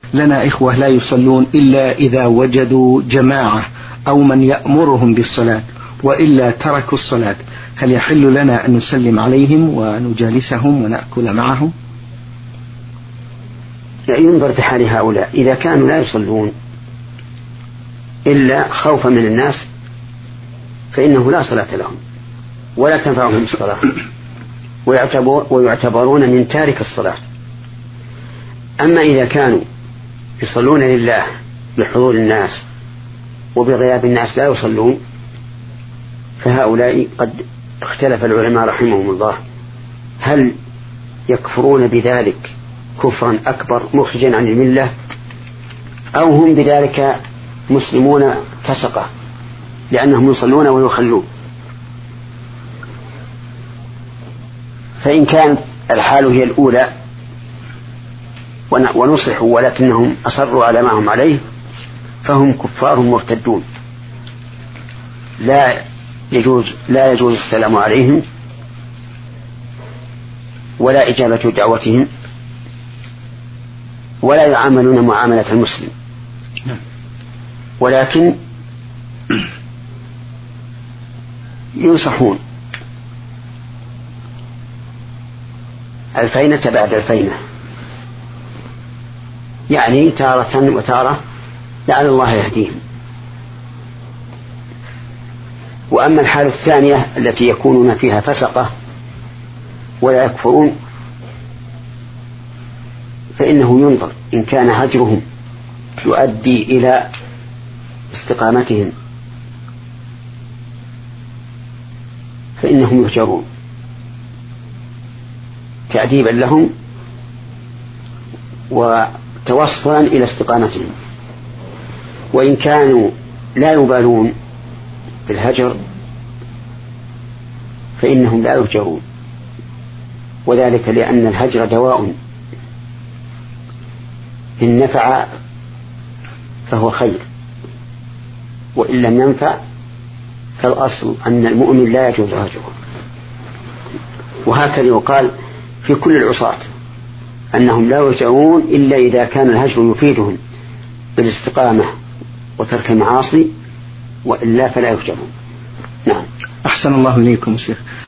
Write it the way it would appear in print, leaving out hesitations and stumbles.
لنا إخوة لا يصلون إلا إذا وجدوا جماعة أو من يأمرهم بالصلاة، وإلا تركوا الصلاة، هل يحل لنا أن نسلم عليهم ونجالسهم ونأكل معهم؟ ينظر في حال هؤلاء، إذا كانوا لا يصلون إلا خوفا من الناس فإنه لا صلاة لهم ولا تنفعهم الصلاة ويعتبرون من تارك الصلاة. أما إذا كانوا يصلون لله بحضور الناس وبغياب الناس لا يصلون فهؤلاء قد اختلف العلماء رحمهم الله هل يكفرون بذلك كفرا أكبر مخرجا عن الملة أو هم بذلك مسلمون فسقة لأنهم يصلون ويخلون. فإن كانت الحال هي الأولى ونصحوا ولكنهم أصروا على ما هم عليه فهم كفار مرتدون لا يجوز السلام عليهم ولا إجابة دعوتهم ولا يعاملون معاملة المسلم، ولكن ينصحون الفينة بعد الفينة، يعني تارة وتارة لعل الله يهديهم. وأما الحال الثانية التي يكونون فيها فسقة ولا يكفرون فإنه ينظر إن كان هجرهم يؤدي إلى استقامتهم فإنهم يهجرون تأديبا لهم وتوصلا إلى استقامتهم. وإن كانوا لا يبالون بالهجر فإنهم لا يهجرون، وذلك لأن الهجر دواء إن نفع فهو خير وإن لم ينفع فالأصل أن المؤمن لا يجوز هجره. وهكذا يقال في كل العصاة أنهم لا يهجرون إلا إذا كان الهجر يفيدهم بالاستقامة وترك المعاصي وإلا فلا يهجرون. نعم. أحسن الله إليكم شيخ.